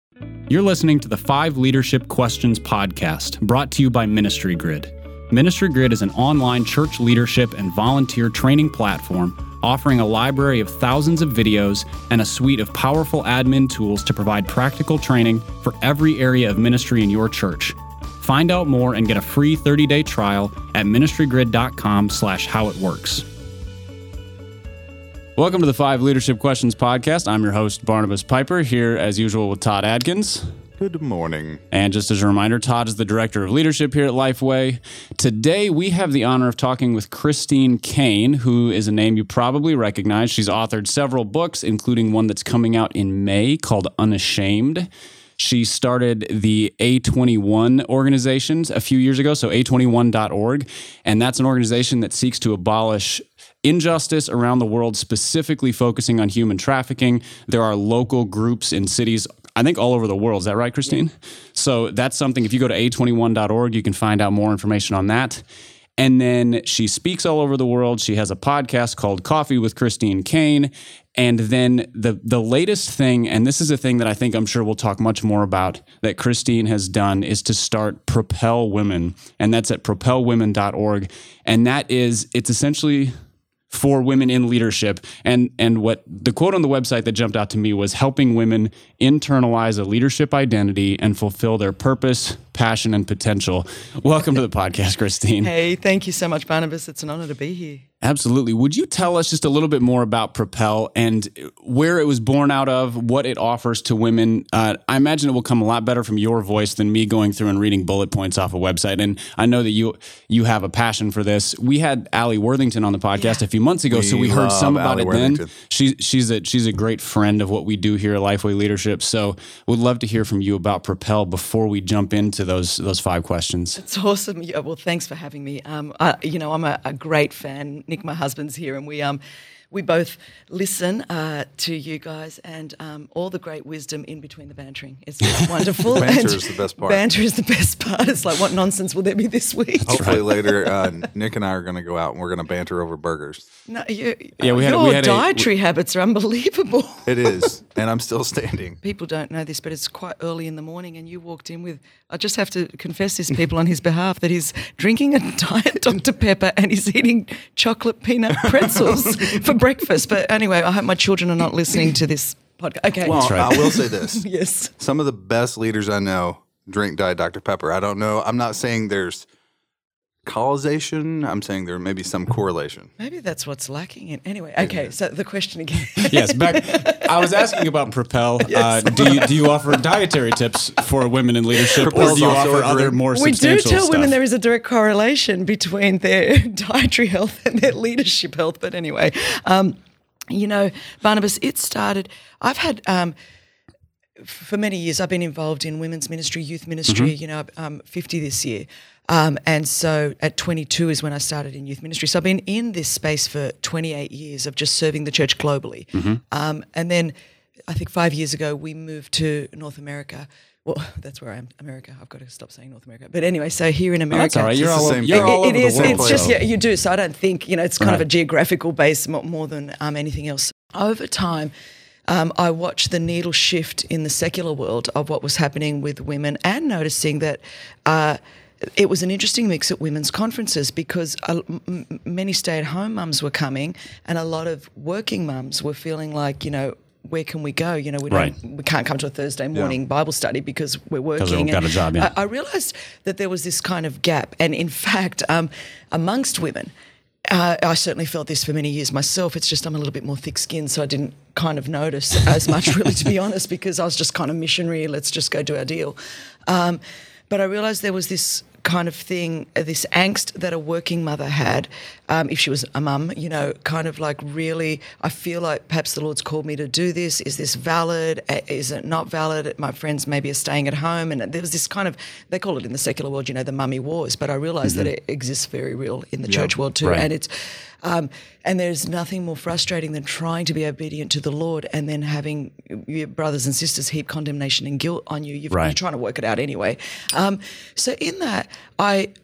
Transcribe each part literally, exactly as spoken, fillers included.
You're listening to the Five Leadership Questions podcast, brought to you by Ministry Grid. Ministry Grid is an online church leadership and volunteer training platform offering a library of thousands of videos and a suite of powerful admin tools to provide practical training for every area of ministry in your church. Find out more and get a free thirty-day trial at ministrygrid.com slash how it works. Welcome to the Five Leadership Questions podcast. I'm your host, Barnabas Piper, here as usual with Todd Adkins. Good morning. And just as a reminder, Todd is the Director of Leadership here at Lifeway. Today, we have the honor of talking with Christine Caine, who is a name you probably recognize. She's authored several books, including one that's coming out in May called Unashamed. She started the A twenty-one organizations a few years ago, so A twenty-one dot org, and that's an organization that seeks to abolish injustice around the world, specifically focusing on human trafficking. There are local groups in cities, I think all over the world. Is that right, Christine? Yeah. So that's something, if you go to A twenty-one dot org, you can find out more information on that. And then she speaks all over the world. She has a podcast called Coffee with Christine Caine. And then the the latest thing, and this is a thing that I think I'm sure we'll talk much more about, that Christine has done, is to start Propel Women. And that's at propel women dot org. And that is, it's essentially for women in leadership. And and what the quote on the website that jumped out to me was helping women internalize a leadership identity and fulfill their purpose, passion, and potential. Welcome to the podcast, Christine. Hey, thank you so much, Barnabas. It's an honor to be here. Absolutely. Would you tell us just a little bit more about Propel and where it was born out of, what it offers to women? Uh, I imagine it will come a lot better from your voice than me going through and reading bullet points off a website. And I know that you you have a passion for this. We had Allie Worthington on the podcast yeah. a few months ago, we so we heard some about Allie it Worthington. then. She, she's a she's a great friend of what we do here at Lifeway Leadership. So we'd love to hear from you about Propel before we jump into those those five questions. It's awesome. Yeah, well, thanks for having me. Um, I, you know, I'm a, a great fan. Nick, my husband's here. And we um we both listen uh, to you guys and um, all the great wisdom in between the bantering. It's just wonderful. Banter and is the best part. Banter is the best part. It's like, what nonsense will there be this week? Hopefully later, uh, Nick and I are going to go out and we're going to banter over burgers. No, you, yeah, we had, your we had dietary a, we, habits are unbelievable. It is, and I'm still standing. People don't know this, but it's quite early in the morning, and you walked in with, I just have to confess this, people on his behalf, that he's drinking a Diet Doctor Pepper and he's eating chocolate peanut pretzels for breakfast. But anyway, I hope my children are not listening to this podcast. Okay. Well, right. I will say this. Yes. Some of the best leaders I know drink Diet Doctor Pepper. I don't know. I'm not saying there's causation. I'm saying there may be some correlation. Maybe that's what's lacking in. Anyway, okay, so the question again. Yes, back. I was asking about Propel. Yes. Uh, do you do you offer dietary tips for women in leadership, Propel's or do you also offer a other drink. more We do substantial tell stuff? women there is a direct correlation between their dietary health and their leadership health. But anyway, um, you know, Barnabas, it started, I've had, um, for many years, I've been involved in women's ministry, youth ministry, Mm-hmm. you know, I'm fifty this year. Um, and so at twenty-two is when I started in youth ministry. So I've been in this space for twenty-eight years of just serving the church globally. Mm-hmm. Um, and then I think five years ago, we moved to North America. Well, that's where I am, America. I've got to stop saying North America. But anyway, so here in America. Oh, that's all right. You're It's the all, same you're thing. all It- over it is. the world. It's just, so- yeah, you do. So I don't think, you know, it's kind of Right. a geographical base more, more than um, anything else. Over time, um, I watched the needle shift in the secular world of what was happening with women and noticing that uh, it was an interesting mix at women's conferences because uh, m- many stay-at-home mums were coming and a lot of working mums were feeling like, you know, where can we go? You know, we don't, Right. we can't come to a Thursday morning Yeah. Bible study because we're working. Because we've got And a job, yeah. I, I realised that there was this kind of gap, and in fact, um, amongst women, uh, I certainly felt this for many years myself. It's just I'm a little bit more thick-skinned, so I didn't kind of notice as much, really, to be honest, because I was just kind of missionary. Let's just go do our deal. Um, but I realised there was this kind of thing, uh, this angst that a working mother had, um, if she was a mum, you know, kind of like really, I feel like perhaps the Lord's called me to do this. Is this valid? Uh, Is it not valid? My friends maybe are staying at home. And there was this kind of, they call it in the secular world, you know, the mummy wars, but I realised Mm-hmm. that it exists very real in the Yeah. church world too. Right. And it's, um, and there's nothing more frustrating than trying to be obedient to the Lord and then having your brothers and sisters heap condemnation and guilt on you. You've, Right. You're trying to work it out anyway. Um, so in that, I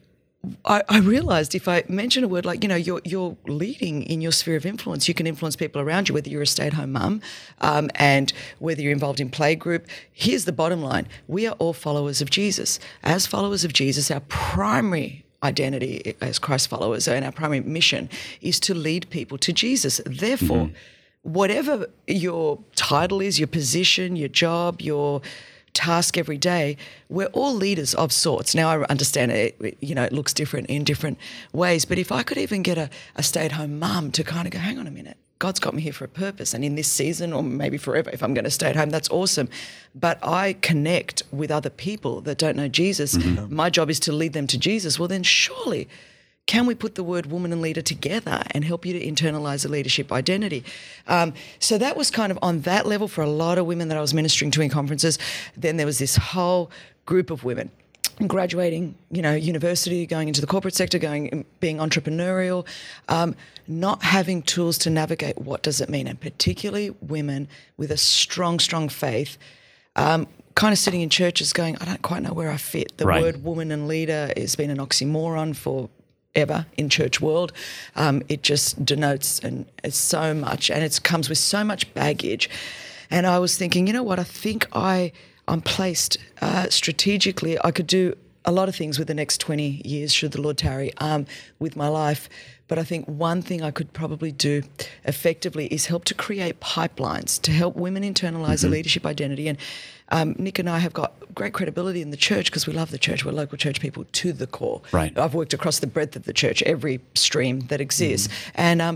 I, I realized if I mention a word like, you know, you're, you're leading in your sphere of influence, you can influence people around you, whether you're a stay-at-home mum um, and whether you're involved in playgroup. Here's the bottom line. We are all followers of Jesus. As followers of Jesus, our primary identity as Christ followers and our primary mission is to lead people to Jesus. Therefore, mm-hmm. whatever your title is, your position, your job, your task every day, we're all leaders of sorts. Now, I understand it, you know, it looks different in different ways, but if I could even get a, a stay-at-home mum to kind of go, hang on a minute, God's got me here for a purpose, and in this season or maybe forever, if I'm going to stay at home, that's awesome. But I connect with other people that don't know Jesus. Mm-hmm. My job is to lead them to Jesus. Well, then surely can we put the word woman and leader together and help you to internalize a leadership identity? Um, so that was kind of on that level for a lot of women that I was ministering to in conferences. Then there was this whole group of women graduating, you know, university, going into the corporate sector, going, being entrepreneurial, um, not having tools to navigate what does it mean, and particularly women with a strong, strong faith, um, kind of sitting in churches going, I don't quite know where I fit. The right. word woman and leader has been an oxymoron for ever in church world. Um, it just denotes and it's so much, and it comes with so much baggage. And I was thinking, you know what, I think I, I'm placed uh, strategically. I could do a lot of things with the next twenty years, should the Lord tarry, um, with my life. But I think one thing I could probably do effectively is help to create pipelines to help women internalize mm-hmm. a leadership identity. And um, Nick and I have got great credibility in the church because we love the church. We're local church people to the core. Right. I've worked across the breadth of the church, every stream that exists. Mm-hmm. And um,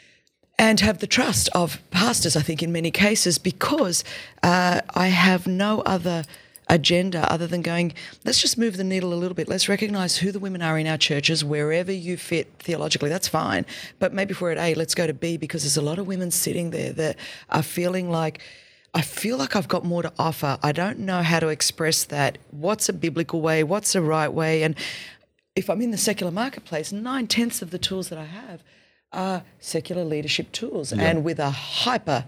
and have the trust of pastors, I think, in many cases, because uh, I have no other agenda other than going, let's just move the needle a little bit. Let's recognise who the women are in our churches, wherever you fit theologically, that's fine. But maybe if we're at A, let's go to B, because there's a lot of women sitting there that are feeling like, I feel like I've got more to offer. I don't know how to express that. What's a biblical way? What's a right way? And if I'm in the secular marketplace, nine-tenths of the tools that I have are secular leadership tools, yeah. and with a hyper,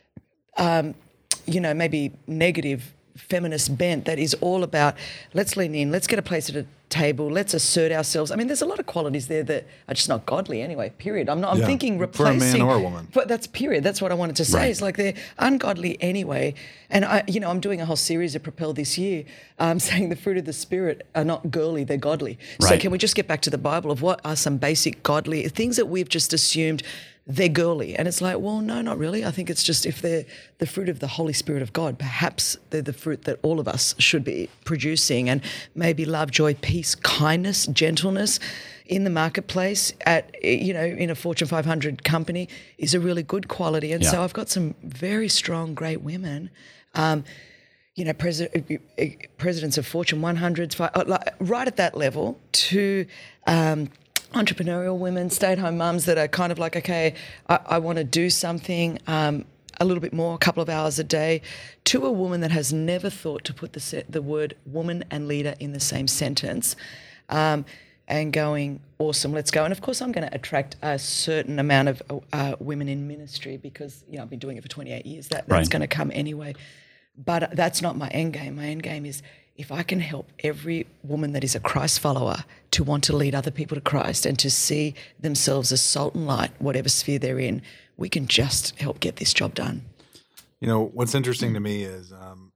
um, you know, maybe negative feminist bent that is all about let's lean in, let's get a place at a table, let's assert ourselves. I mean, there's a lot of qualities there that are just not godly anyway, period. I'm not, I'm yeah. thinking replacing. For a man or a woman. But that's period. That's what I wanted to say. Right. It's like they're ungodly anyway. And, I, you know, I'm doing a whole series of Propel this year um, saying the fruit of the Spirit are not girly, they're godly. Right. So can we just get back to the Bible of what are some basic godly things that we've just assumed they're girly? And it's like, well, no, not really. I think it's just if they're the fruit of the Holy Spirit of God, perhaps they're the fruit that all of us should be producing. And maybe love, joy, peace, kindness, gentleness in the marketplace at, you know, in a Fortune five hundred company is a really good quality. And yeah. so I've got some very strong, great women, um, you know, pres- presidents of Fortune one hundreds, right at that level to um, entrepreneurial women, stay-at-home mums that are kind of like, okay, I, I want to do something um, a little bit more, a couple of hours a day, to a woman that has never thought to put the se- the word woman and leader in the same sentence, um, and going, awesome, let's go. And of course, I'm going to attract a certain amount of uh, women in ministry because, you know, I've been doing it for twenty-eight years. That, that's right. going to come anyway. But that's not my end game. My end game is if I can help every woman that is a Christ follower to want to lead other people to Christ and to see themselves as salt and light, whatever sphere they're in, we can just help get this job done. You know, what's interesting to me is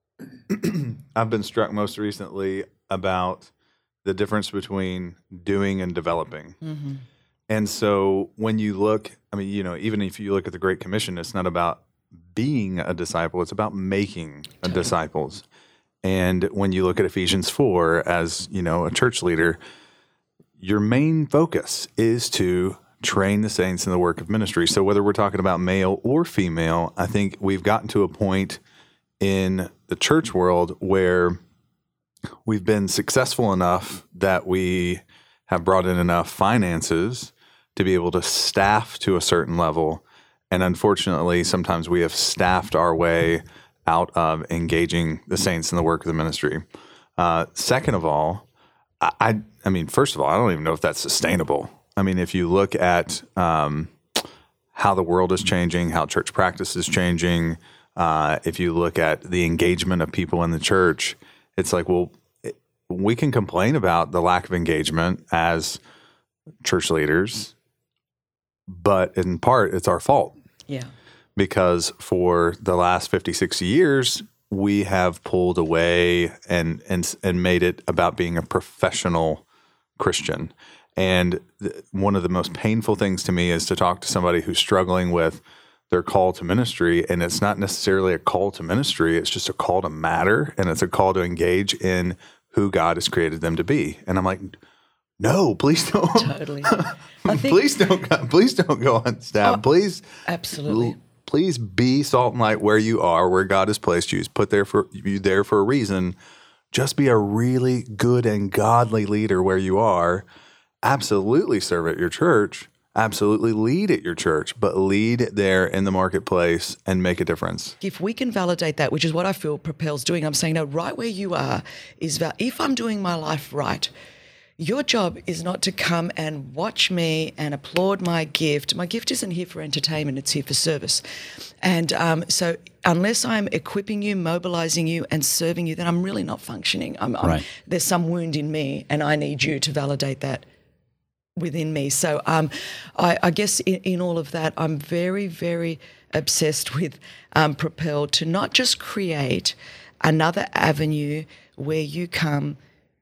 um, I've been struck most recently about the difference between doing and developing. Mm-hmm. And so when you look, I mean, you know, even if you look at the Great Commission, it's not about being a disciple, it's about making totally. disciples. And when you look at Ephesians four as, you know, a church leader, your main focus is to train the saints in the work of ministry. So whether we're talking about male or female, I think we've gotten to a point in the church world where we've been successful enough that we have brought in enough finances to be able to staff to a certain level. And unfortunately, sometimes we have staffed our way out of engaging the saints in the work of the ministry. Uh, second of all, I, I mean, first of all, I don't even know if that's sustainable. I mean, if you look at um, how the world is changing, how church practice is changing, uh, if you look at the engagement of people in the church, it's like, well, we can complain about the lack of engagement as church leaders, but in part, it's our fault. Yeah. Because for the last fifty, sixty years, we have pulled away and and and made it about being a professional Christian. And th- one of the most painful things to me is to talk to somebody who's struggling with their call to ministry, and it's not necessarily a call to ministry, it's just a call to matter, and it's a call to engage in who God has created them to be. And I'm like, no, please don't. Totally. I think, please don't please don't go on staff. Oh, please absolutely. Please be salt and light where you are, where God has placed you. He's put there for you there for a reason. Just be a really good and godly leader where you are. Absolutely serve at your church. Absolutely lead at your church, but lead there in the marketplace and make a difference. If we can validate that, which is what I feel Propel's doing, I'm saying, no, right where you are is val- if I'm doing my life right, your job is not to come and watch me and applaud my gift. My gift isn't here for entertainment, it's here for service. And um, so unless I'm equipping you, mobilizing you and serving you, then I'm really not functioning. I'm, I'm, Right. There's some wound in me and I need you to validate that within me. So um, I, I guess in, in all of that, I'm very, very obsessed with um, Propel to not just create another avenue where you come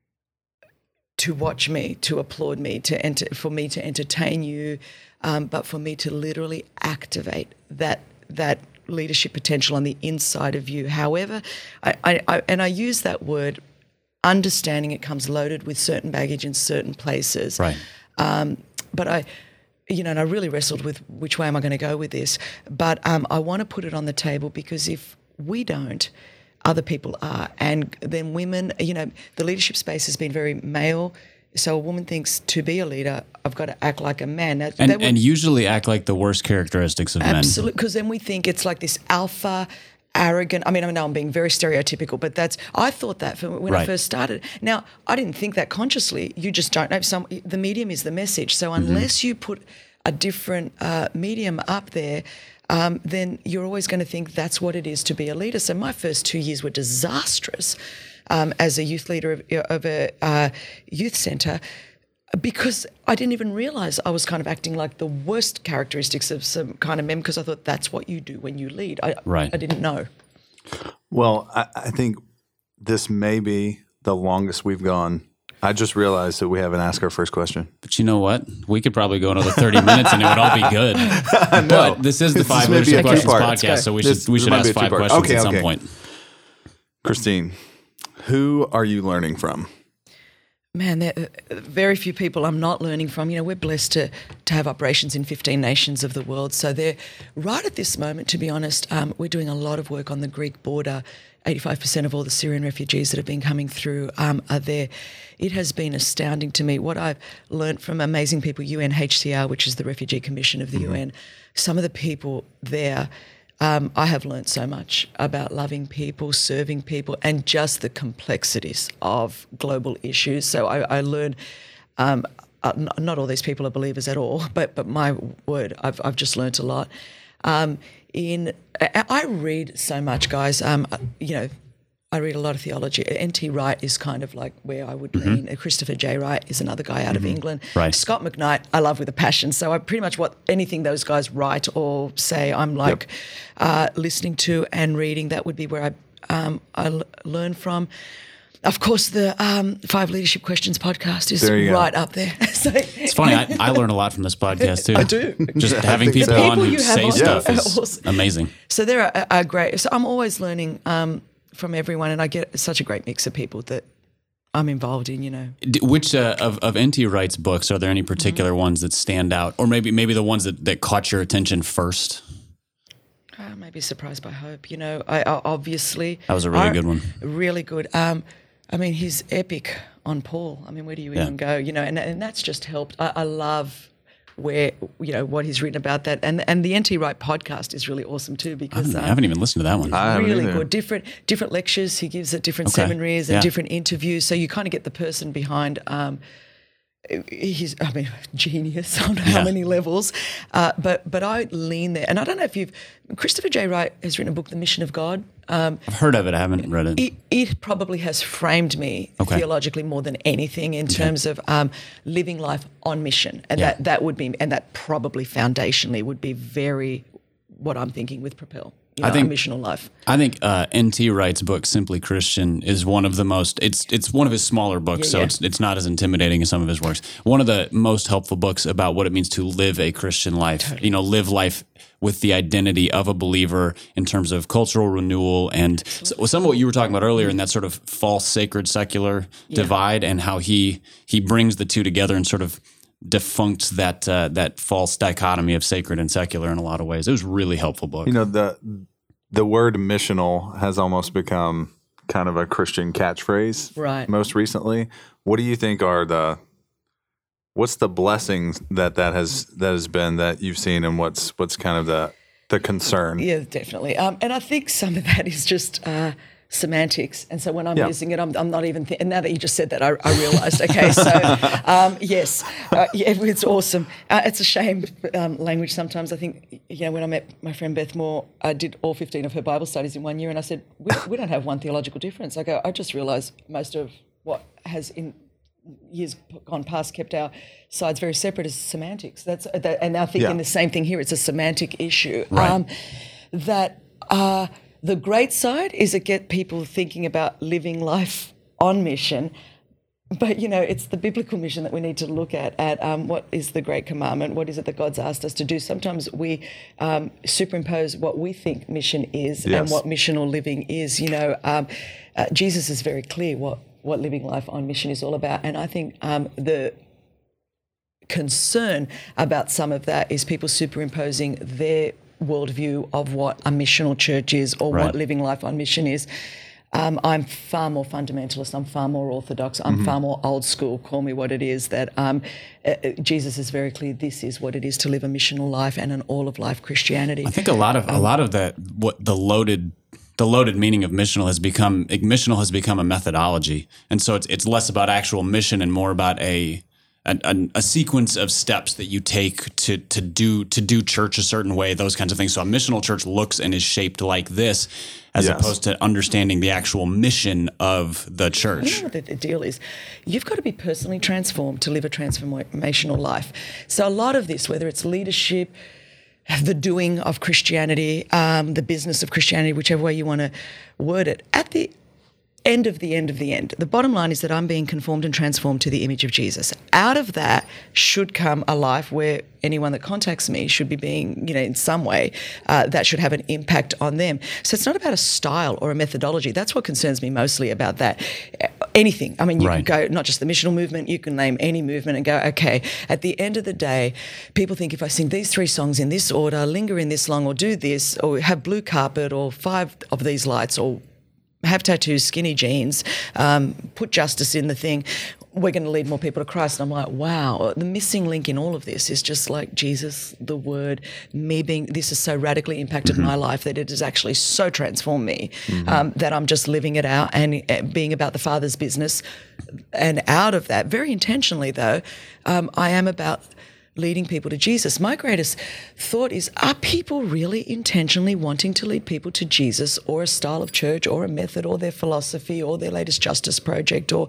to watch me, to applaud me, to enter, for me to entertain you, um, but for me to literally activate that that leadership potential on the inside of you. However, I, I, I and I use that word, understanding it comes loaded with certain baggage in certain places. Right. Um, but I, you know, and I really wrestled with which way am I going to go with this. But um, I want to put it on the table because if we don't, other people are. And then women, you know, the leadership space has been very male. So a woman thinks to be a leader, I've got to act like a man. That, And, that would, and usually act like the worst characteristics of men. absolutely, because then we think it's like this alpha, arrogant. I mean, I know I'm being very stereotypical, but that's, I thought that for when Right. I first started. Now, I didn't think that consciously. You just don't know. Some, the medium is the message. So unless Mm-hmm. you put a different uh, medium up there, um, then you're always going to think that's what it is to be a leader. So my first two years were disastrous um, as a youth leader of, of a uh, youth centre, because I didn't even realise I was kind of acting like the worst characteristics of some kind of men, because I thought that's what you do when you lead. I, Right. I didn't know. Well, I, I think this may be the longest we've gone. I just realized that we haven't asked our first question. But you know what? We could probably go another thirty minutes and it would all be good. But this is the This Five may be a Leadership Questions two-part. podcast, so we should This- we this should might ask be a five two-part. questions Okay, at some okay. point. Christine, who are you learning from? Man, there are very few people I'm not learning from. You know, we're blessed to to have operations in fifteen nations of the world. So they're right at this moment, to be honest, um, we're doing a lot of work on the Greek border. eighty-five percent of all the Syrian refugees that have been coming through um, are there. It has been astounding to me what I've learnt from amazing people, U N H C R, which is the Refugee Commission of the Mm-hmm. U N. Some of the people there, um, I have learnt so much about loving people, serving people, and just the complexities of global issues. So I, I learn. Um, uh, n- not all these people are believers at all, but but my word, I've I've just learnt a lot. Um, in I I read so much, guys. Um, you know, I read a lot of theology. N T Wright is kind of like where I would lean. Uh, Christopher J. Wright is another guy out of England. Right. Scott McKnight, I love with a passion. So I pretty much what anything those guys write or say, I'm like uh, listening to and reading. That would be where I um, I l- learn from. Of course, the um, Five Leadership Questions podcast is There you go. right up there. So, It's funny. I, I learn a lot from this podcast too. I do. Just having think people so. on People who you have say on stuff are is awesome. amazing. So they're are, are great. So I'm always learning um, from everyone, and I get such a great mix of people that I'm involved in. You know, D- Which uh, of of N T Wright's books are there any particular Mm-hmm. ones that stand out, or maybe maybe the ones that, that caught your attention first? uh, maybe Surprised by Hope. You know, I, I obviously That was a really I- good one. Really good. Um, I mean, his epic on Paul. I mean, where do you Yeah. even go? You know, and and that's just helped. I, I love where you know what he's written about that, and and the N T Wright podcast is really awesome too I because. haven't, I um, haven't even listened to that one. I haven't really either. good. Different different lectures he gives at different Okay. seminaries and Yeah. different interviews. So you kind of get the person behind um, he's, I mean, genius on Yeah. how many levels. Uh, but but I lean there. And I don't know if you've, Christopher J. Wright has written a book, The Mission of God. Um, I've heard of it. I haven't read it. it, it probably has framed me Okay. theologically more than anything in terms of um, living life on mission. And Yeah. that, that would be, and that probably foundationally would be very what I'm thinking with Propel. You know, I think- a missional life. I think uh, N T Wright's book, Simply Christian, is one of the most. It's it's one of his smaller books, Yeah, so yeah. it's it's not as intimidating as some of his works. One of the most helpful books about what it means to live a Christian life. You know, live life with the identity of a believer in terms of cultural renewal and so, some of what you were talking about earlier in that sort of false sacred secular divide, and how he he brings the two together and sort of defuncts that uh, that false dichotomy of sacred and secular in a lot of ways. It was a really helpful book. You know, the the word missional has almost become kind of a Christian catchphrase Right. most recently. What do you think are the what's the blessings that that has that has been that you've seen, and what's what's kind of the the concern? Yeah, definitely. Um, and I think some of that is just uh, semantics. And so when I'm Yeah. using it, I'm, I'm not even thinking. And now that you just said that, I, I realised. Okay, so um, yes, uh, yeah, it's awesome. Uh, it's a shame um, language sometimes. I think, you know, when I met my friend Beth Moore, I did all fifteen of her Bible studies in one year, and I said, we, we don't have one theological difference. I go, I just realised most of what has in years gone past kept our sides very separate is semantics. That's that, and now thinking Yeah. the same thing here. It's a semantic issue. Right. Um, that uh, the great side is to get people thinking about living life on mission. But, you know, it's the biblical mission that we need to look at, at um, what is the great commandment? What is it that God's asked us to do? Sometimes we um, superimpose what we think mission is Yes. and what missional living is. You know, um, uh, Jesus is very clear what, what living life on mission is all about. And I think um, the concern about some of that is people superimposing their worldview of what a missional church is or Right. what living life on mission is. Um, I'm far more fundamentalist. I'm far more orthodox. I'm Mm-hmm. far more old school. Call me what it is. That um, uh, uh, Jesus is very clear. This is what it is to live a missional life and an all of life Christianity. I think a lot of a lot of that what the loaded the loaded meaning of missional has become missional has become a methodology, and so it's it's less about actual mission and more about a a, a, a sequence of steps that you take to to do to do church a certain way, those kinds of things. So a missional church looks and is shaped like this, as Yes. opposed to understanding the actual mission of the You church. know what the, the deal is? You've got to be personally transformed to live a transformational life. So a lot of this, whether it's leadership, the doing of Christianity, um, the business of Christianity, whichever way you want to word it, at the end of the end of the end, the bottom line is that I'm being conformed and transformed to the image of Jesus. Out of that should come a life where anyone that contacts me should be being, you know, in some way, uh, that should have an impact on them. So it's not about a style or a methodology. That's what concerns me mostly about that. Anything. I mean, you Right. can go, not just the missional movement, you can name any movement and go, okay, at the end of the day, people think if I sing these three songs in this order, linger in this long, or do this, or have blue carpet, or five of these lights, or have tattoos, skinny jeans, um, put justice in the thing, we're going to lead more people to Christ. And I'm like, wow, the missing link in all of this is just like Jesus, the word, me being, this has so radically impacted Mm-hmm. my life that it has actually so transformed me um, that I'm just living it out and uh, being about the Father's business. And out of that, very intentionally though, um, I am about leading people to Jesus. My greatest thought is, are people really intentionally wanting to lead people to Jesus or a style of church or a method or their philosophy or their latest justice project or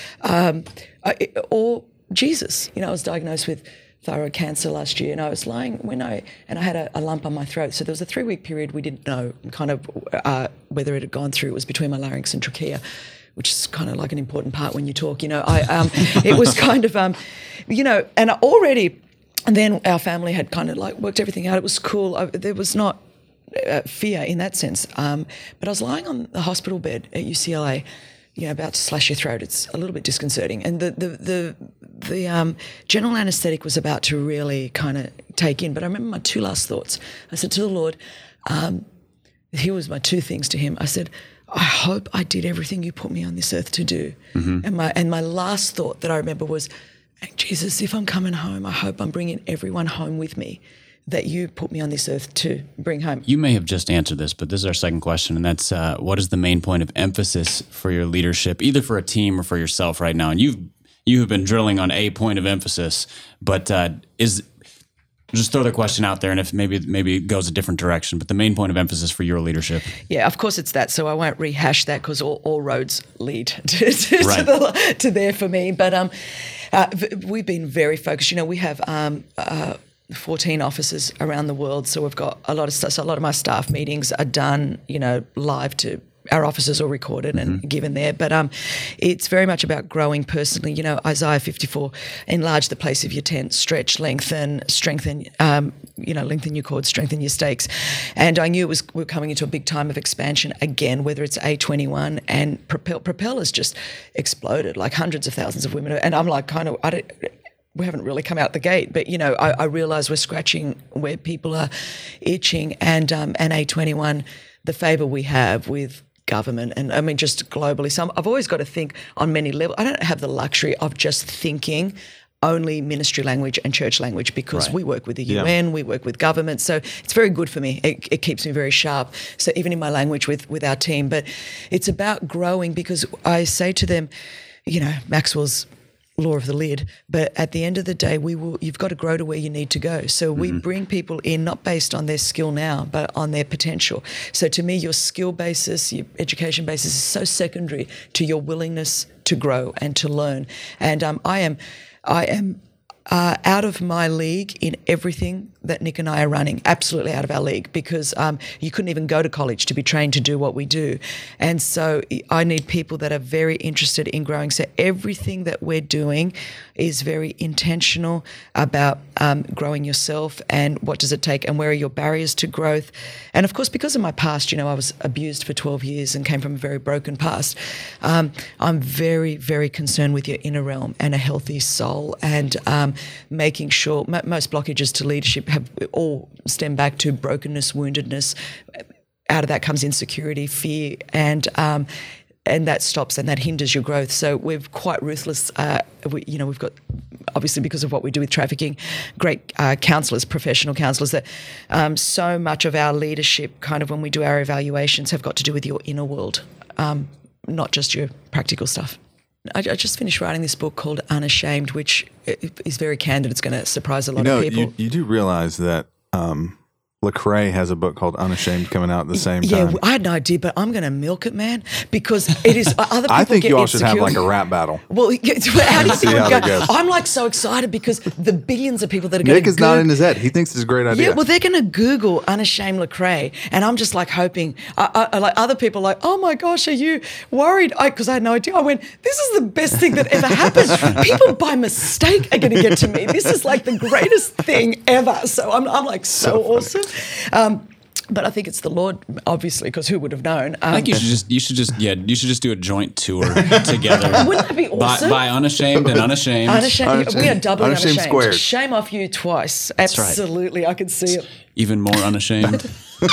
um, I- or Jesus? You know, I was diagnosed with thyroid cancer last year and I was lying when I, and I had a, a lump on my throat. So there was a three week period we didn't know kind of uh, whether it had gone through. It was between my larynx and trachea, which is kind of like an important part when you talk, you know. I um, It was kind of, um, you know, and already, and then our family had kind of like worked everything out. It was cool. I, there was not uh, fear in that sense. Um, but I was lying on the hospital bed at U C L A, you know, about to slash your throat. It's a little bit disconcerting. And the the the, the um, general anaesthetic was about to really kind of take in. But I remember my two last thoughts. I said to the Lord, um, here was my two things to him. I said, I hope I did everything you put me on this earth to do. Mm-hmm. And my and my last thought that I remember was, Jesus, if I'm coming home, I hope I'm bringing everyone home with me that you put me on this earth to bring home. You may have just answered this, but this is our second question, and that's uh, what is the main point of emphasis for your leadership, either for a team or for yourself right now? And you've you have been drilling on a point of emphasis, but uh, is just throw the question out there, and if maybe maybe it goes a different direction, but the main point of emphasis for your leadership. Yeah, of course it's that. So I won't rehash that because all, all roads lead to, to, Right. to, the, to there for me. But um, uh, we've been very focused. You know, we have um, uh, fourteen offices around the world, so we've got a lot of stuff. So a lot of my staff meetings are done, you know, live to our offices are recorded and mm-hmm. given there. But um, it's very much about growing personally. You know, Isaiah fifty-four, enlarge the place of your tent, stretch, lengthen, strengthen, um, you know, lengthen your cords, strengthen your stakes. And I knew it was we were coming into a big time of expansion again, whether it's A twenty-one and Propel. Propel has just exploded, like hundreds of thousands of women. And I'm like, kind of, I don't, we haven't really come out the gate, but you know, I, I realise we're scratching where people are itching, and um, and A twenty-one, the favour we have with government and I mean just globally. So I've always got to think on many levels. I don't have the luxury of just thinking only ministry language and church language because Right. we work with the Yeah. U N, we work with government. So it's very good for me. It, it keeps me very sharp. So even in my language with, with our team, but it's about growing because I say to them, you know, Maxwell's law of the lid, but at the end of the day, we will. You've got to grow to where you need to go. So we mm-hmm. bring people in not based on their skill now, but on their potential. So to me, your skill basis, your education basis is so secondary to your willingness to grow and to learn. And um, I am, I am. Uh, out of my league in everything that Nick and I are running, absolutely out of our league, because um, you couldn't even go to college to be trained to do what we do. And so I need people that are very interested in growing. So everything that we're doing is very intentional about um, growing yourself and what does it take and where are your barriers to growth. And of course, because of my past, you know, I was abused for twelve years and came from a very broken past. Um, I'm very, very concerned with your inner realm and a healthy soul and um, making sure m- most blockages to leadership have all stem back to brokenness, woundedness. Out of that comes insecurity, fear, and um, and that stops and that hinders your growth. So we're quite ruthless. Uh, we, you know, we've got obviously because of what we do with trafficking, great uh, counsellors, professional counsellors. That um, so much of our leadership, kind of when we do our evaluations, have got to do with your inner world, um, not just your practical stuff. I, I just finished writing this book called Unashamed, which is very candid. It's going to surprise a lot you know, of people. You, you do realize that um, Lecrae has a book called Unashamed coming out at the same yeah, time. I had no idea, but I'm going to milk it, man, because it is. Other people I think get you all insecure. should have like a rap battle. Well, how do you See think how it that go? goes. I'm like so excited because the billions of people that are going Nick to is not in his head. He thinks it's a great idea. Yeah, well, they're going to Google Unashamed Lecrae, and I'm just like hoping. I, I, like other people, are like, oh my gosh, are you worried? Because I, I had no idea. I went, this is the best thing that ever happened. People by mistake are going to get to me. This is like the greatest thing ever. So I'm, I'm like so, So awesome. Um, But I think it's the Lord, obviously, because who would have known? Um, I think you should just you should just yeah you should just do a joint tour together. Wouldn't that be awesome? By, by Unashamed and Unashamed. Unashamed. Unashamed. We are doubling Unashamed unashamed. squared. Shame off you twice. right. Absolutely, I can see it. Even more unashamed.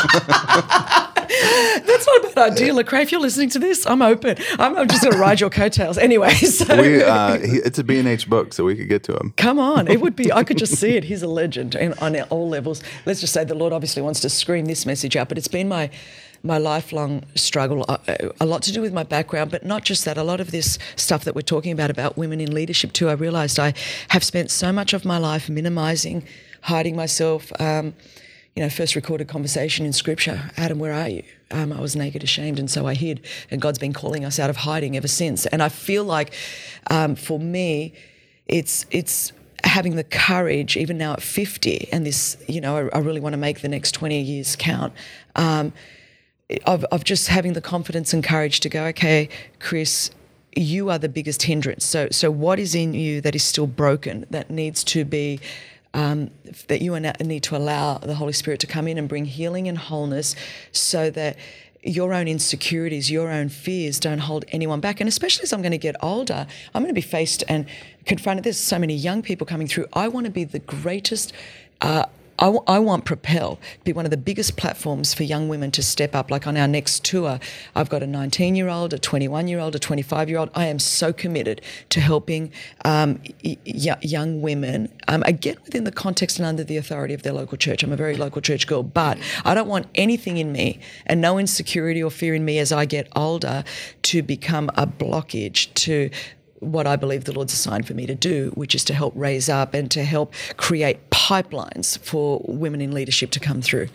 That's not a bad idea, Lecrae. If you're listening to this, I'm open. I'm, I'm just going to ride your coattails. Anyway, so we, uh, he, it's a B and H book, so we could get to him. come on. It would be, I could just see it. He's a legend in, on all levels. Let's just say the Lord obviously wants to scream this message out, but it's been my my lifelong struggle, a, a lot to do with my background, but not just that. A lot of this stuff that we're talking about, about women in leadership too, I realised I have spent so much of my life minimising, hiding myself. Um, you know, first recorded conversation in Scripture, Adam, where are you? Um, I was naked, ashamed, and so I hid. And God's been calling us out of hiding ever since. And I feel like um, for me, it's it's having the courage, even now at fifty, and this, you know, I, I really want to make the next twenty years count, um, of, of just having the confidence and courage to go, okay, Chris, you are the biggest hindrance. So, so what is in you that is still broken, that needs to be... Um, that you need to allow the Holy Spirit to come in and bring healing and wholeness so that your own insecurities, your own fears don't hold anyone back. And especially as I'm going to get older, I'm going to be faced and confronted. There's so many young people coming through. I want to be the greatest... Uh, I, w- I want Propel to be one of the biggest platforms for young women to step up. Like on our next tour, I've got a nineteen-year-old, a twenty-one-year-old, a twenty-five-year-old. I am so committed to helping um, y- y- young women, um, again, within the context and under the authority of their local church. I'm a very local church girl, but I don't want anything in me and no insecurity or fear in me as I get older to become a blockage to what I believe the Lord's assigned for me to do, which is to help raise up and to help create pipelines for women in leadership to come through.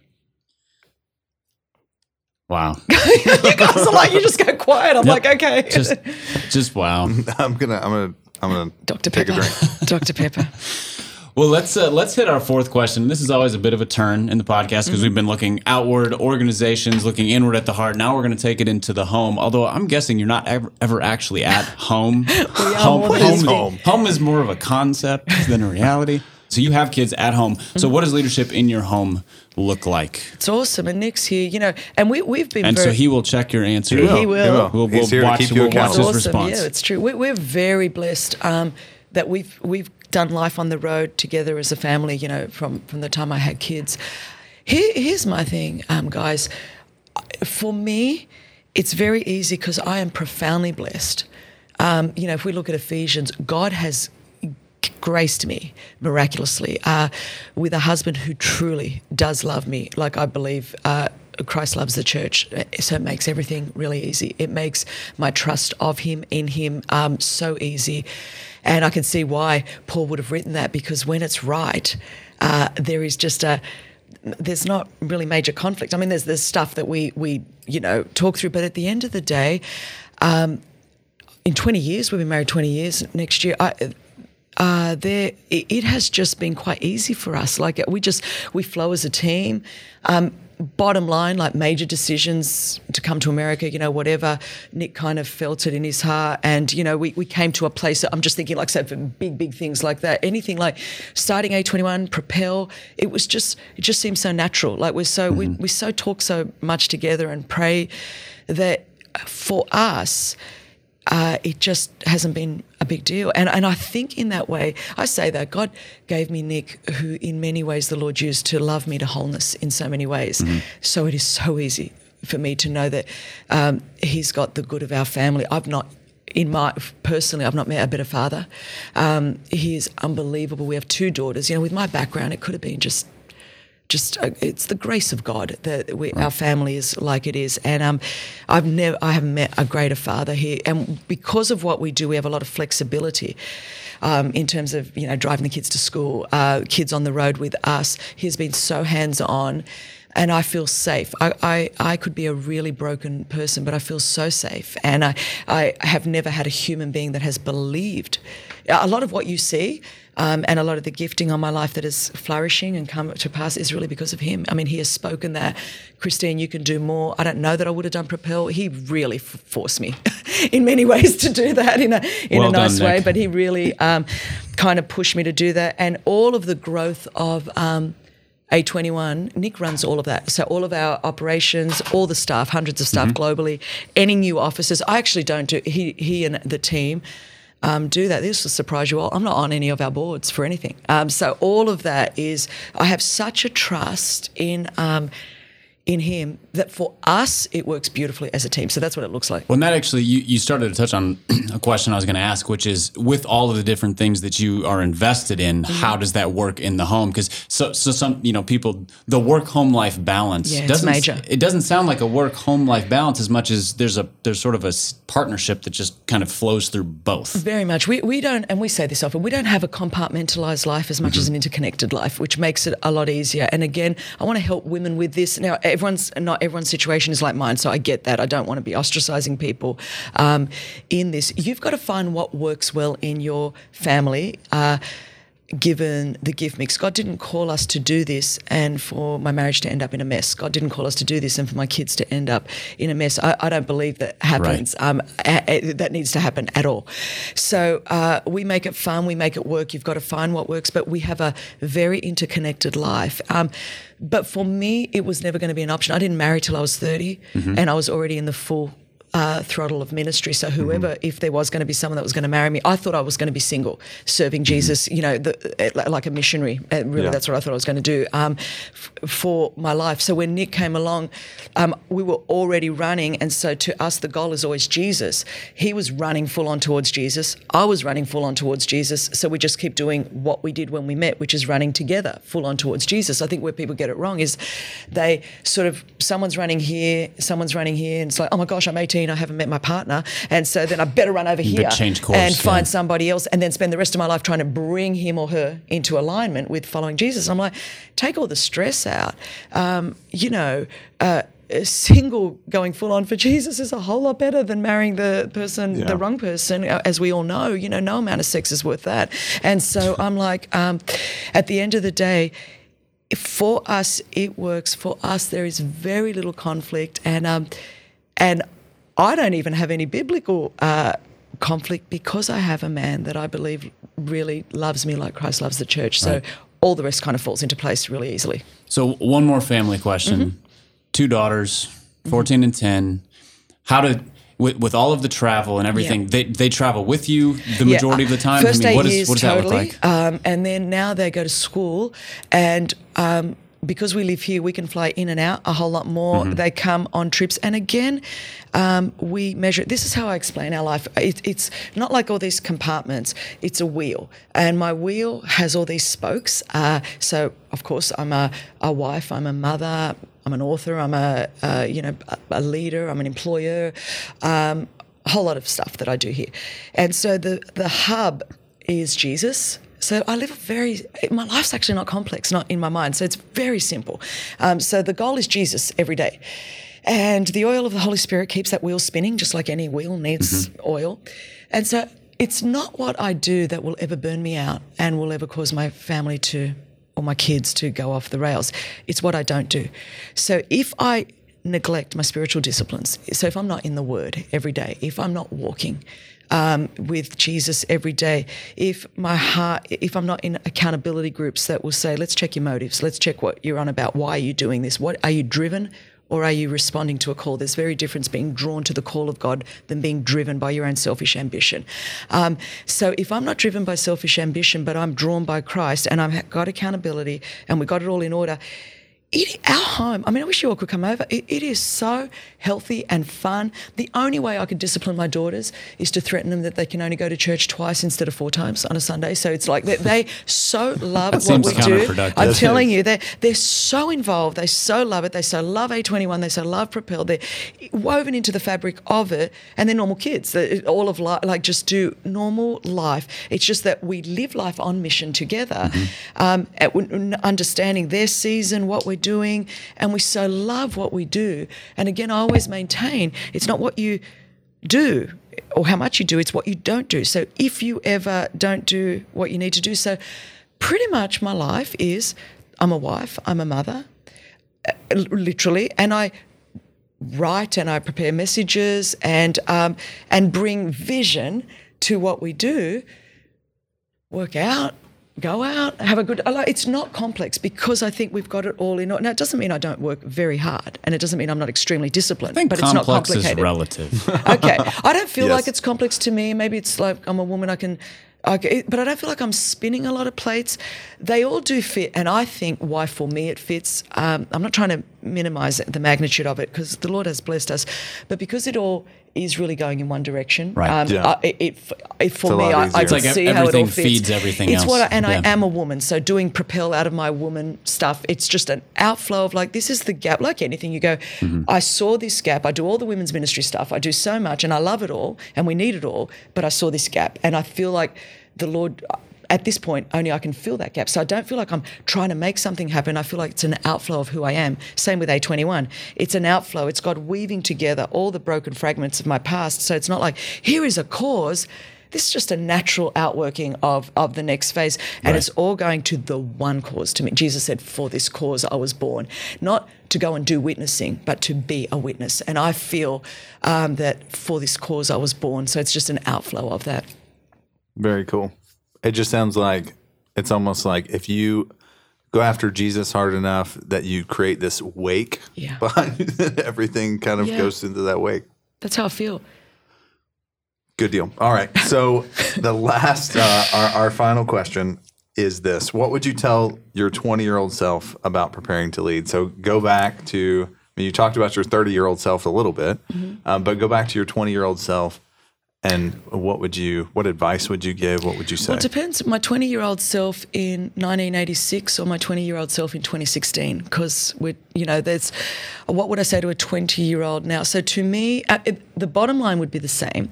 Wow. You guys are like, you just go quiet. I'm Yep. like, okay. Just, just wow. I'm gonna, I'm gonna, I'm gonna Doctor take Pepper. a drink. Doctor Pepper. Well, let's uh, let's hit our fourth question. This is always a bit of a turn in the podcast because Mm-hmm. we've been looking outward, organizations, looking inward at the heart. Now we're going to take it into the home. Although I'm guessing you're not ever, ever actually at home. are home, more than home, is home? home is more of a concept than a reality. So you have kids at home. Mm-hmm. So what does leadership in your home look like? It's awesome. And Nick's here, you know, and we, we've been And very... so he will check your answer. He will. He will. We'll, we'll He's here to watch, keep you we'll watch accountable. his awesome. response. Yeah, it's true. We, we're very blessed um, that we've we've done life on the road together as a family. You know, from from the time I had kids. Here, here's my thing, um, guys. For me, it's very easy because I am profoundly blessed. Um, you know, if we look at Ephesians, God has graced me miraculously uh, with a husband who truly does love me, like I believe. Uh, Christ loves the church, so it makes everything really easy. It makes my trust of him, in him, um, so easy. And I can see why Paul would have written that, because when it's right, uh, there is just a, there's not really major conflict. I mean, there's there's stuff that we, we you know, talk through, but at the end of the day, um, in twenty years, we've been married twenty years next year, I, Uh, there, it, it has just been quite easy for us. Like we just, we flow as a team. Um, bottom line, like major decisions to come to America, you know, whatever, Nick kind of felt it in his heart. And, you know, we, we came to a place that I'm just thinking, like, so for big, big things like that, anything like starting A twenty-one, Propel, it was just, it just seems so natural. Like we're so, mm-hmm. we, we so talk so much together and pray that for us, Uh, it just hasn't been a big deal. And and I think in that way, I say that God gave me Nick, who in many ways the Lord used to love me to wholeness in so many ways. Mm-hmm. So it is so easy for me to know that um, he's got the good of our family. I've not, in my, personally, I've not met a better father. Um, he is unbelievable. We have two daughters. You know, with my background, it could have been just Just uh, it's the grace of God that we, right. Our family is like it is, and um, I've never, I haven't met a greater father here. And because of what we do, we have a lot of flexibility um, in terms of you know driving the kids to school, uh, kids on the road with us. He's been so hands on, and I feel safe. I, I I could be a really broken person, but I feel so safe, and I I have never had a human being that has believed a lot of what you see. Um, and a lot of the gifting on my life that is flourishing and come to pass is really because of him. I mean, he has spoken that, Christine, you can do more. I don't know that I would have done Propel. He really f- forced me in many ways to do that in a in well a nice done, way, Nick. but he really um, kind of pushed me to do that. And all of the growth of um, A twenty-one, Nick runs all of that. So all of our operations, all the staff, hundreds of staff mm-hmm. globally, any new offices. I actually don't do, he, he and the team, Um, do that. This will surprise you all. I'm not on any of our boards for anything. Um, so all of that is, I have such a trust in um, in him that for us, it works beautifully as a team. So that's what it looks like. Well, and that actually, you, you started to touch on a question I was going to ask, which is with all of the different things that you are invested in, mm-hmm. how does that work in the home? Because so, so some, you know, people, the work-home life balance yeah, doesn't, it's major. It doesn't sound like a work-home life balance as much as there's a, there's sort of a partnership that just kind of flows through both. Very much. We we don't, and we say this often, we don't have a compartmentalized life as much mm-hmm. as an interconnected life, which makes it a lot easier. And again, I want to help women with this. Now, everyone's, not everyone's situation is like mine, so I get that. I don't want to be ostracizing people um, in this. You've got to find what works well in your family. Uh, given the gift mix. God didn't call us to do this and for my marriage to end up in a mess. God didn't call us to do this and for my kids to end up in a mess. I, I don't believe that happens. Right. Um, a, a, that needs to happen at all. So uh, we make it fun. We make it work. You've got to find what works. But we have a very interconnected life. Um, but for me, it was never going to be an option. I didn't marry till I was thirty mm-hmm. and I was already in the full Uh, throttle of ministry. So whoever, mm-hmm. if there was going to be someone that was going to marry me, I thought I was going to be single, serving mm-hmm. Jesus, you know, the, like a missionary. Really, yeah. That's what I thought I was going to do um, f- for my life. So when Nick came along, um, we were already running. And so to us, the goal is always Jesus. He was running full on towards Jesus. I was running full on towards Jesus. So we just keep doing what we did when we met, which is running together full on towards Jesus. I think where people get it wrong is they sort of, someone's running here, someone's running here, and it's like, oh my gosh, I'm eighteen fifteen, I haven't met my partner. And so then I better run over here change course, and find yeah. somebody else and then spend the rest of my life trying to bring him or her into alignment with following Jesus. And I'm like, take all the stress out. Um, you know, uh, a single going full on for Jesus is a whole lot better than marrying the person, Yeah. the wrong person. As we all know, you know, no amount of sex is worth that. And so I'm like, um, at the end of the day, for us, it works. For us, there is very little conflict, and um, and I don't even have any biblical uh, conflict because I have a man that I believe really loves me like Christ loves the church. So Right. all the rest kind of falls into place really easily. So one more family question. Mm-hmm. Two daughters, fourteen and ten. How did, with, with all of the travel and everything, Yeah. they they travel with you the majority of the time? First I mean, eight what, is, years what does that totally, look like? um, and then now they go to school, and um, because we live here, we can fly in and out a whole lot more. Mm-hmm. They come on trips, and again, um, we measure. This is how I explain our life. It, it's not like all these compartments. It's a wheel, and my wheel has all these spokes. Uh, so, of course, I'm a, a wife. I'm a mother. I'm an author. I'm a, uh, you know, a, a leader. I'm an employer. Um, a whole lot of stuff that I do here. And so the, the hub is Jesus. So I live a very, my life's actually not complex, not in my mind. So it's very simple. Um, so the goal is Jesus every day. And the oil of the Holy Spirit keeps that wheel spinning, just like any wheel needs mm-hmm. oil. And so it's not what I do that will ever burn me out and will ever cause my family to, or my kids to go off the rails. It's what I don't do. So if I neglect my spiritual disciplines, so if I'm not in the Word every day, if I'm not walking um, with Jesus every day, if my heart, if I'm not in accountability groups that will say, let's check your motives, let's check what you're on about, why are you doing this, what are you driven, or are you responding to a call? There's very difference being drawn to the call of God than being driven by your own selfish ambition. Um, so if I'm not driven by selfish ambition, but I'm drawn by Christ and I've got accountability and we've got it all in order, It, our home, I mean, I wish you all could come over. It, it is so healthy and fun. The only way I could discipline my daughters is to threaten them that they can only go to church twice instead of four times on a Sunday. So it's like they, they so love That what seems we do. counterproductive. I'm Yes, telling it is. you, they're, they're so involved. They so love it. They so love A twenty-one. They so love Propel. They're woven into the fabric of it. And they're normal kids. They're all of life, like just do normal life. It's just that we live life on mission together, mm-hmm. um, at, understanding their season, what we're doing, and we so love what we do. And again, I always maintain it's not what you do or how much you do, it's what you don't do. So if you ever don't do what you need to do, so pretty much my life is I'm a wife, I'm a mother, literally, and I write and I prepare messages and um, and bring vision to what we do, work out, go out, have a good, it's not complex because I think we've got it all in. Now, it doesn't mean I don't work very hard and it doesn't mean I'm not extremely disciplined, I think but it's not complex complicated. is relative. Okay. I don't feel Yes. like it's complex to me. Maybe it's like I'm a woman, I can, I can, but I don't feel like I'm spinning a lot of plates. They all do fit, and I think why for me it fits, um, I'm not trying to minimise the magnitude of it because the Lord has blessed us, but because it all is really going in one direction. Right. Um, Yeah. I, it, it, it, for a me, lot I, I easier. can It's like see how it everything all fits. feeds everything it's else. What I, and Yeah. I am a woman, so doing Propel out of my woman stuff, it's just an outflow of like, this is the gap. Like anything, you go, mm-hmm. I saw this gap. I do all the women's ministry stuff. I do so much, and I love it all, and we need it all. But I saw this gap, and I feel like the Lord. At this point, only I can fill that gap. So I don't feel like I'm trying to make something happen. I feel like it's an outflow of who I am. Same with A twenty-one. It's an outflow. It's God weaving together all the broken fragments of my past. So it's not like, here is a cause. This is just a natural outworking of, of the next phase. And Right. it's all going to the one cause to me. Jesus said, for this cause I was born. Not to go and do witnessing, but to be a witness. And I feel um, that for this cause I was born. So it's just an outflow of that. Very cool. It just sounds like it's almost like if you go after Jesus hard enough that you create this wake Yeah. behind you, everything kind of Yeah. goes into that wake. That's how I feel. Good deal. All right. So the last, uh, our, our final question is this. What would you tell your twenty-year-old self about preparing to lead? So go back to, I mean, you talked about your thirty-year-old self a little bit, mm-hmm. um, but go back to your twenty-year-old self And what would you, what advice would you give? What would you say? Well, it depends. My twenty-year-old self in nineteen eighty-six or my twenty-year-old self in twenty sixteen, because we, you know, there's, what would I say to a twenty-year-old now? So to me, uh, it, the bottom line would be the same.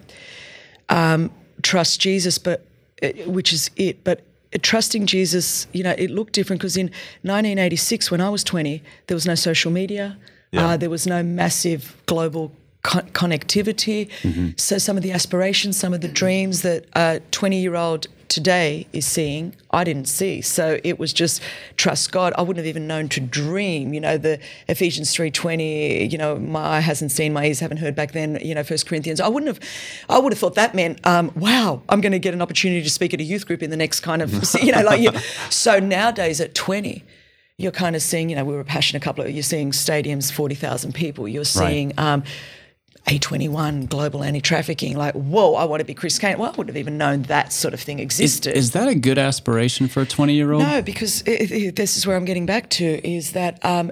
Um, trust Jesus, but uh, which is it. But trusting Jesus, you know, it looked different because in nineteen eighty-six, when I was twenty, there was no social media. Yeah. Uh, there was no massive global con- connectivity. Mm-hmm. So some of the aspirations, some of the dreams that a twenty-year-old today is seeing, I didn't see. So it was just trust God. I wouldn't have even known to dream, you know, the Ephesians three twenty, you know, my eye hasn't seen, my ears haven't heard back then, you know, First Corinthians. I wouldn't have, I would have thought that meant, um, wow, I'm going to get an opportunity to speak at a youth group in the next kind of, you know, like, you, so nowadays at twenty, you're kind of seeing, you know, we were a passionate couple, you're seeing stadiums, forty thousand people, you're seeing, right. um, A twenty-one, global anti-trafficking, like, whoa, I want to be Chris Kane. Well, I wouldn't have even known that sort of thing existed. Is, is that a good aspiration for a twenty-year-old? No, because it, it, this is where I'm getting back to, is that, um,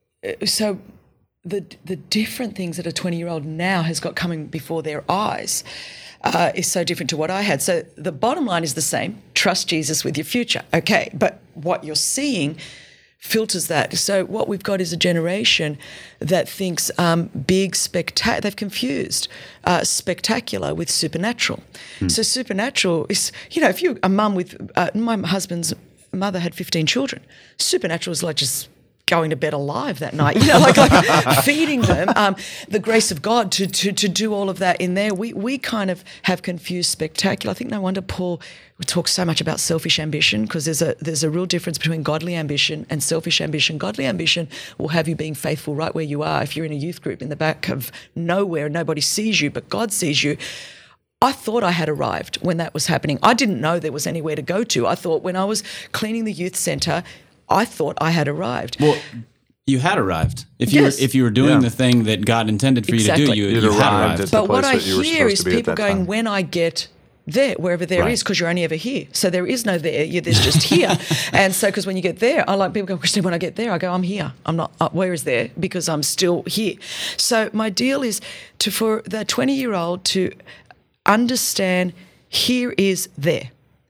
so the the different things that a twenty-year-old now has got coming before their eyes uh, is so different to what I had. So the bottom line is the same, trust Jesus with your future. Okay, but what you're seeing filters that. So what we've got is a generation that thinks um, big, spectacular, they've confused uh, spectacular with supernatural. Hmm. So supernatural is, you know, if you're a mum with, uh, my husband's mother had fifteen children. Supernatural is like just going to bed alive that night, you know, like, like feeding them, um, the grace of God to, to to do all of that in there. We we kind of have confused spectacular. I think no wonder Paul talks so much about selfish ambition, because there's a there's a real difference between godly ambition and selfish ambition. Godly ambition will have you being faithful right where you are. If you're in a youth group in the back of nowhere, nobody sees you, but God sees you. I thought I had arrived when that was happening. I didn't know there was anywhere to go to. I thought when I was cleaning the youth centre, I thought I had arrived. Well, you had arrived. If you yes. were if you were doing yeah. the thing that God intended for exactly. you to do, you, You'd you had arrived. arrived. But what I that you were hear supposed is to be at people that going, time. when I get there, wherever there Right. is, because you're only ever here. So there is no there, you, there's just here. And so because when you get there, I like people go, Christine, when I get there, I go, I'm here. I'm not, uh, where is there? Because I'm still here. So my deal is to for the twenty-year-old to understand here is there.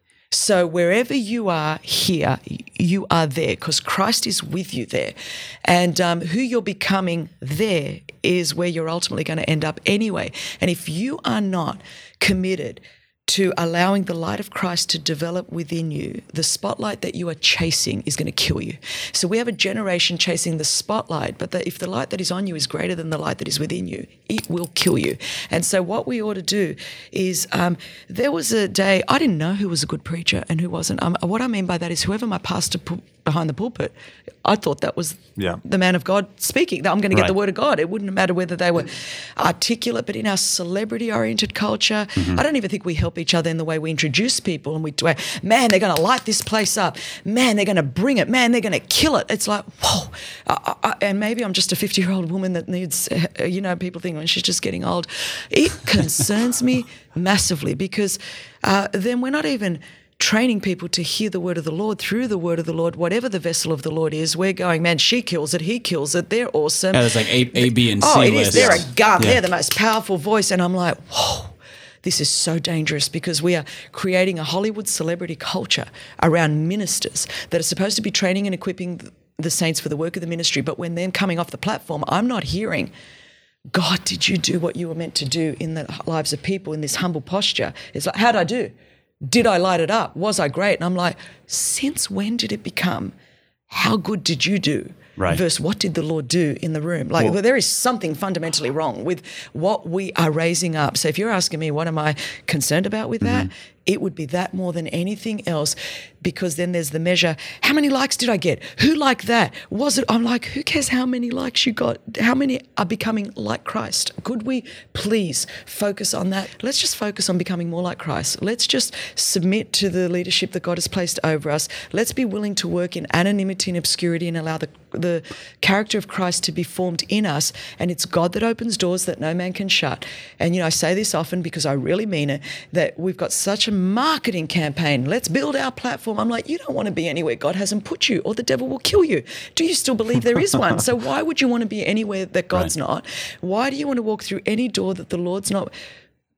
So wherever you are here, you are there because Christ is with you there. And um, who you're becoming there is where you're ultimately going to end up anyway. And if you are not committed to allowing the light of Christ to develop within you, the spotlight that you are chasing is going to kill you. So we have a generation chasing the spotlight, but the, if the light that is on you is greater than the light that is within you, it will kill you. And so what we ought to do is, um, there was a day, I didn't know who was a good preacher and who wasn't. Um, what I mean by that is whoever my pastor put behind the pulpit, I thought that was yeah. the man of God speaking, that I'm going to get Right. the word of God. It wouldn't matter whether they were articulate, but in our celebrity-oriented culture, mm-hmm. I don't even think we help each other in the way we introduce people and we do, man, they're going to light this place up. Man, they're going to bring it. Man, they're going to kill it. It's like, whoa. I, I, and maybe I'm just a fifty-year-old woman that needs, uh, you know, people think, when she's just getting old. It concerns me massively because uh, then we're not even training people to hear the word of the Lord through the word of the Lord, whatever the vessel of the Lord is. We're going, man, she kills it, he kills it, they're awesome. Yeah, there's like A, A B, and C Oh, it list. is. They're a gun. Yeah. They're the most powerful voice. And I'm like, whoa, this is so dangerous because we are creating a Hollywood celebrity culture around ministers that are supposed to be training and equipping the saints for the work of the ministry. But when they're coming off the platform, I'm not hearing, God, did you do what you were meant to do in the lives of people in this humble posture? It's like, how'd I do? Did I light it up? Was I great? And I'm like, since when did it become, how good did you do? Right. Versus what did the Lord do in the room? Like, well, there is something fundamentally wrong with what we are raising up. So if you're asking me, what am I concerned about with mm-hmm. that? It would be that more than anything else, because then there's the measure. How many likes did I get? Who liked that? Was it? I'm like, who cares how many likes you got? How many are becoming like Christ? Could we please focus on that? Let's just focus on becoming more like Christ. Let's just submit to the leadership that God has placed over us. Let's be willing to work in anonymity and obscurity and allow the, the character of Christ to be formed in us. And it's God that opens doors that no man can shut. And, you know, I say this often because I really mean it, that we've got such a marketing campaign. Let's build our platform. I'm like, you don't want to be anywhere God hasn't put you, or the devil will kill you. Do you still believe there is one? So why would you want to be anywhere that God's right. not? Why do you want to walk through any door that the Lord's not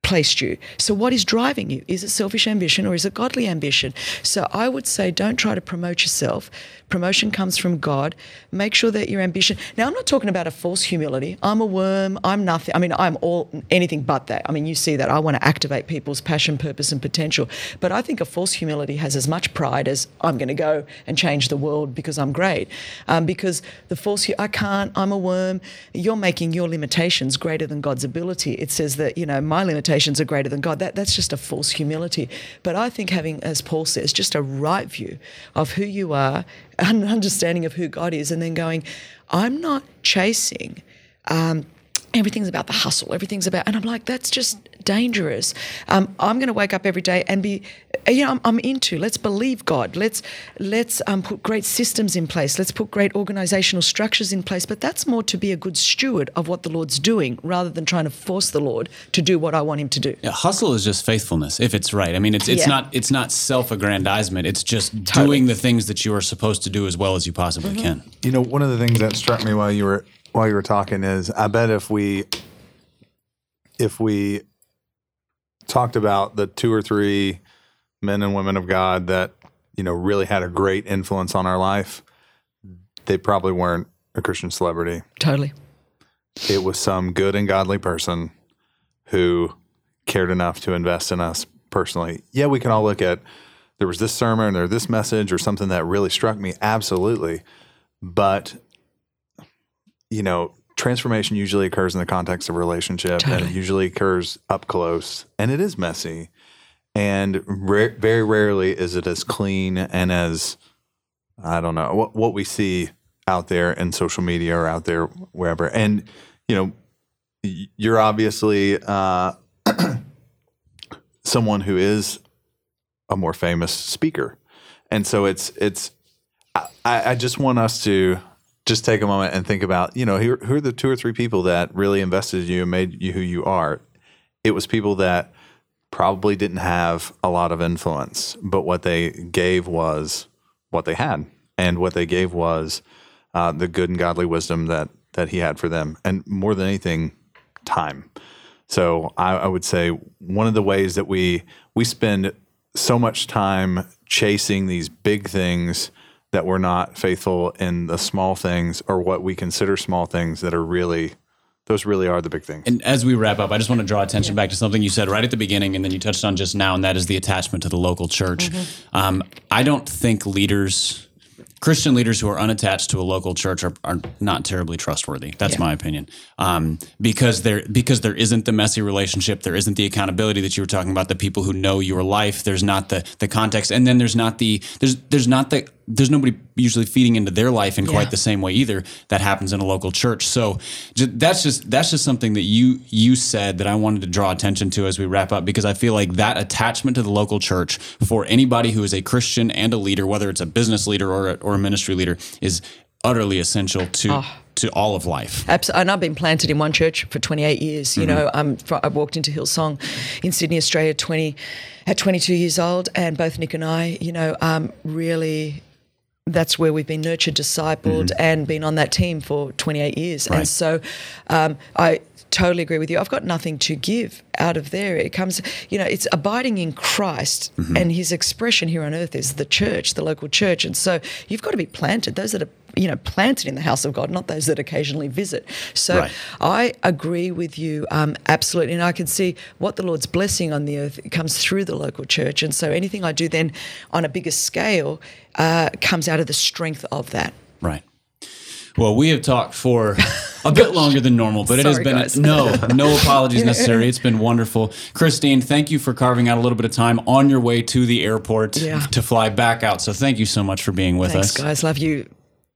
placed you. So what is driving you? Is it selfish ambition or is it godly ambition? So I would say don't try to promote yourself. Promotion comes from God. Make sure that your ambition. Now, I'm not talking about a false humility. I'm a worm. I'm nothing. I mean, I'm all anything but that. I mean, you see that. I want to activate people's passion, purpose, and potential. But I think a false humility has as much pride as I'm going to go and change the world because I'm great. Um, because the false, I can't, I'm a worm. You're making your limitations greater than God's ability. It says that, you know, my limitations are greater than God. That, that's just a false humility. But I think having, as Paul says, just a right view of who you are, an understanding of who God is, and then going, I'm not chasing. Um, everything's about the hustle. Everything's about, and I'm like, that's just dangerous. Um, I'm going to wake up every day and be, you know, I'm, I'm into. Let's believe God. Let's let's um, put great systems in place. Let's put great organizational structures in place. But that's more to be a good steward of what the Lord's doing, rather than trying to force the Lord to do what I want Him to do. Yeah, hustle is just faithfulness, if it's right. I mean, it's it's Yeah. not it's not self-aggrandizement. It's just Totally. doing the things that you are supposed to do as well as you possibly Mm-hmm. can. You know, one of the things that struck me while you were while you were talking is, I bet if we if we talked about the two or three men and women of God that, you know, really had a great influence on our life, they probably weren't a Christian celebrity. Totally. It was some good and godly person who cared enough to invest in us personally. Yeah, we can all look at, there was this sermon or this message or something that really struck me. Absolutely. But, you know, transformation usually occurs in the context of a relationship, Totally. and it usually occurs up close, and it is messy. And ra- very rarely is it as clean and as, I don't know, what, what we see out there in social media or out there wherever. And, you know, y- you're obviously uh, someone who is a more famous speaker. And so it's, it's, I, I just want us to just take a moment and think about, you know, who, who are the two or three people that really invested in you and made you who you are? It was people that probably didn't have a lot of influence, but what they gave was what they had. And what they gave was uh, the good and godly wisdom that that he had for them. And more than anything, time. So I, I would say one of the ways that we we spend so much time chasing these big things that we're not faithful in the small things, or what we consider small things that are really, those really are the big things. And as we wrap up, I just want to draw attention back to something you said right at the beginning, and then you touched on just now, and that is the attachment to the local church. Mm-hmm. Um, I don't think leaders, Christian leaders who are unattached to a local church are, are not terribly trustworthy. That's Yeah. my opinion. Um, because there because there isn't the messy relationship, there isn't the accountability that you were talking about, the people who know your life, there's not the the context, and then there's not the there's there's not the there's nobody usually feeding into their life in Yeah. quite the same way either that happens in a local church. So ju- that's just that's just something that you you said that I wanted to draw attention to as we wrap up, because I feel like that attachment to the local church for anybody who is a Christian and a leader, whether it's a business leader or a, or a ministry leader, is utterly essential to to all of life. Absolutely. And I've been planted in one church for twenty-eight years. You know, um, fr- I walked into Hillsong in Sydney, Australia, twenty at twenty-two years old, and both Nick and I, you know, um, really. That's where we've been nurtured, discipled, and been on that team for twenty-eight years. Right. And so um, I totally agree with you. I've got nothing to give out of there. It comes, you know, it's abiding in Christ, and His expression here on earth is the church, the local church. And so you've got to be planted. Those that are, you know, planted in the house of God, not those that occasionally visit. So Right. I agree with you um, absolutely. And I can see what the Lord's blessing on the earth comes through the local church. And so anything I do then on a bigger scale uh, comes out of the strength of that. Right. Well, we have talked for a bit longer than normal, but it has Sorry, been guys. no, no apologies necessary. It's been wonderful. Christine, thank you for carving out a little bit of time on your way to the airport Yeah. to fly back out. So thank you so much for being with Thanks, us. guys. Love you.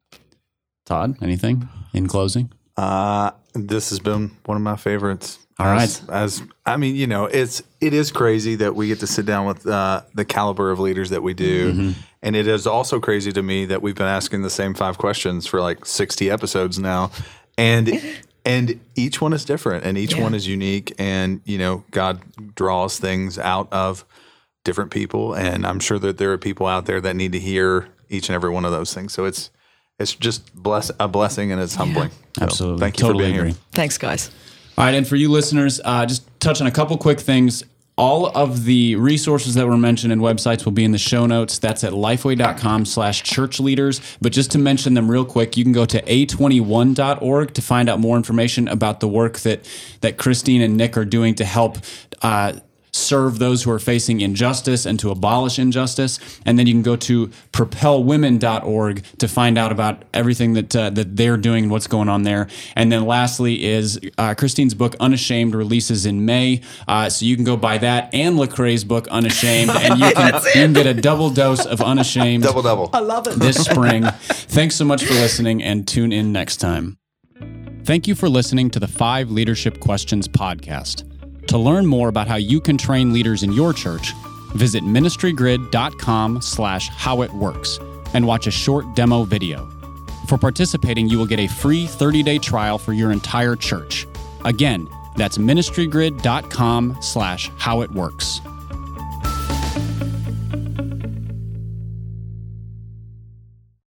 Todd, anything in closing? Uh, this has been one of my favorites. All as, As I mean, you know, it's it is crazy that we get to sit down with uh, the caliber of leaders that we do, Mm-hmm. and it is also crazy to me that we've been asking the same five questions for like sixty episodes now, and and each one is different, and each Yeah. one is unique, and you know, God draws things out of different people, and I'm sure that there are people out there that need to hear each and every one of those things. So it's it's just bless a blessing, and it's humbling. So Absolutely. thank you Totally for being agree. here. Thanks, guys. All right, and for you listeners, uh, just touch on a couple quick things. All of the resources that were mentioned and websites will be in the show notes. That's at lifeway.com slash church leaders. But just to mention them real quick, you can go to a twenty-one dot org to find out more information about the work that, that Christine and Nick are doing to help uh, serve those who are facing injustice and to abolish injustice. And then you can go to propel women dot org to find out about everything that uh, that they're doing and what's going on there. And then lastly is uh, Christine's book, Unashamed, releases in May. Uh, so you can go buy that and Lecrae's book, Unashamed, and you can, you can get a double dose of Unashamed. Double, double. I love it. This spring. Thanks so much for listening, and tune in next time. Thank you for listening to the Five Leadership Questions podcast. To learn more about how you can train leaders in your church, visit ministrygrid.com slash how it works and watch a short demo video. For participating, you will get a free thirty-day trial for your entire church. Again, that's ministrygrid.com slash how it works.